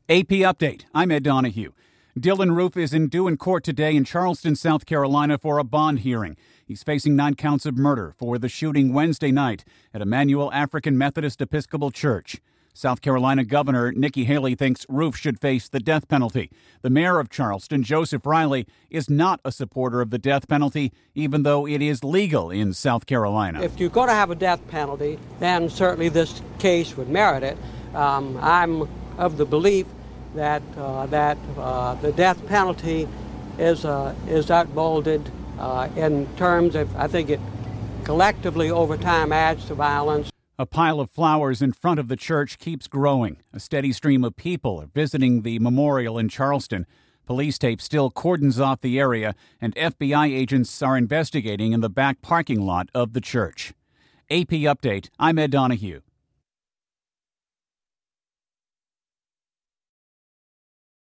AP Update. I'm Ed Donahue. Dylan Roof is due in court today in Charleston, South Carolina for a bond hearing. He's facing 9 counts of murder for the shooting Wednesday night at Emmanuel African Methodist Episcopal Church. South Carolina Governor Nikki Haley thinks Roof should face the death penalty. The mayor of Charleston, Joseph Riley, is not a supporter of the death penalty, even though it is legal in South Carolina. If you're going to have a death penalty, then certainly this case would merit it. I'm of the belief that the death penalty is outmoded in terms of, I think it collectively over time adds to violence. A pile of flowers in front of the church keeps growing. A steady stream of people are visiting the memorial in Charleston. Police tape still cordons off the area, and FBI agents are investigating in the back parking lot of the church. AP Update, I'm Ed Donahue.